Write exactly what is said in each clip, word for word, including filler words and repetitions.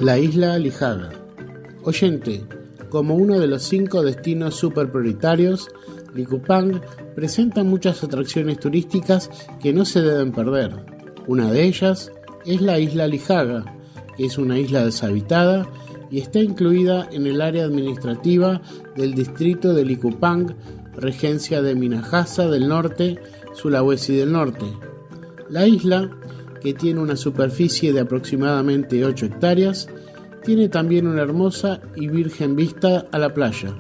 La isla Lijaga. Oyente, como uno de los cinco destinos super prioritarios, Likupang presenta muchas atracciones turísticas que no se deben perder. Una de ellas es la isla Lijaga, que es una isla deshabitada y está incluida en el área administrativa del distrito de Likupang, regencia de Minahasa del Norte, Sulawesi del Norte. La isla, que tiene una superficie de aproximadamente ocho hectáreas, tiene también una hermosa y virgen vista a la playa.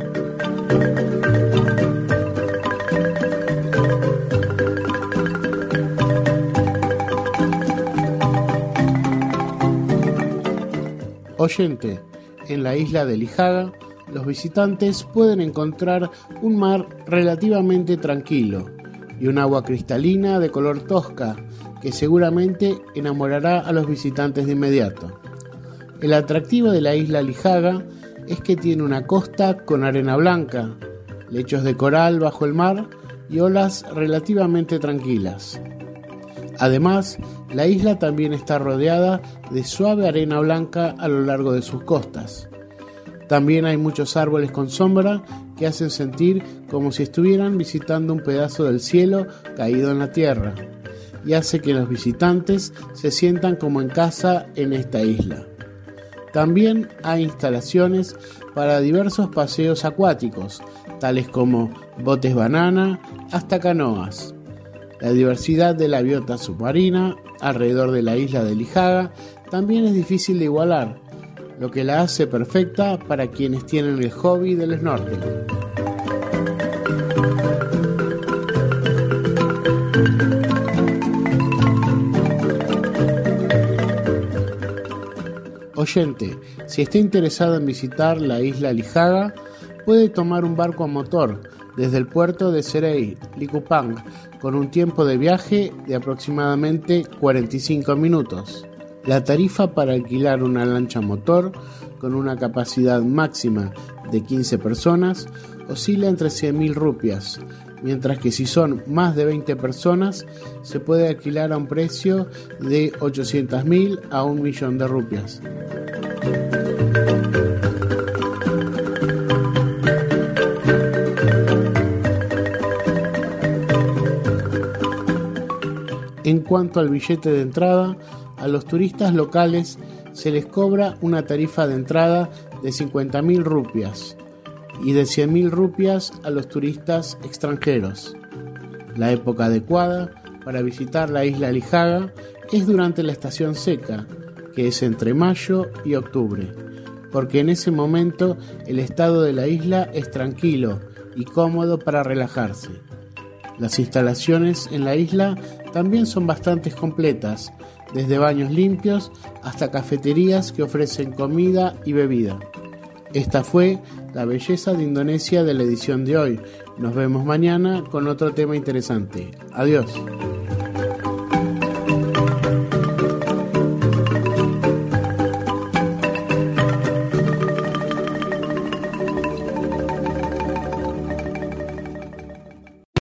Oyente, en la isla de Lijaga, los visitantes pueden encontrar un mar relativamente tranquilo y un agua cristalina de color tosca que seguramente enamorará a los visitantes de inmediato. El atractivo de la isla Lijaga es que tiene una costa con arena blanca, lechos de coral bajo el mar y olas relativamente tranquilas. Además, la isla también está rodeada de suave arena blanca a lo largo de sus costas. También hay muchos árboles con sombra que hacen sentir como si estuvieran visitando un pedazo del cielo caído en la tierra, y hace que los visitantes se sientan como en casa en esta isla. También hay instalaciones para diversos paseos acuáticos, tales como botes banana hasta canoas. La diversidad de la biota submarina alrededor de la isla de Lijaga también es difícil de igualar, lo que la hace perfecta para quienes tienen el hobby del snorkel. Oyente, si está interesado en visitar la isla Lijaga, puede tomar un barco a motor desde el puerto de Serey, Likupang, con un tiempo de viaje de aproximadamente cuarenta y cinco minutos. La tarifa para alquilar una lancha motor con una capacidad máxima de quince personas oscila entre cien mil rupias, mientras que si son más de veinte personas se puede alquilar a un precio de ochocientas mil a un millón de rupias. En cuanto al billete de entrada, a los turistas locales se les cobra una tarifa de entrada de cincuenta mil rupias y de cien mil rupias a los turistas extranjeros. La época adecuada para visitar la isla Lijaga es durante la estación seca, que es entre mayo y octubre, porque en ese momento el estado de la isla es tranquilo y cómodo para relajarse. Las instalaciones en la isla también son bastante completas, desde baños limpios hasta cafeterías que ofrecen comida y bebida. Esta fue la belleza de Indonesia de la edición de hoy. Nos vemos mañana con otro tema interesante. Adiós.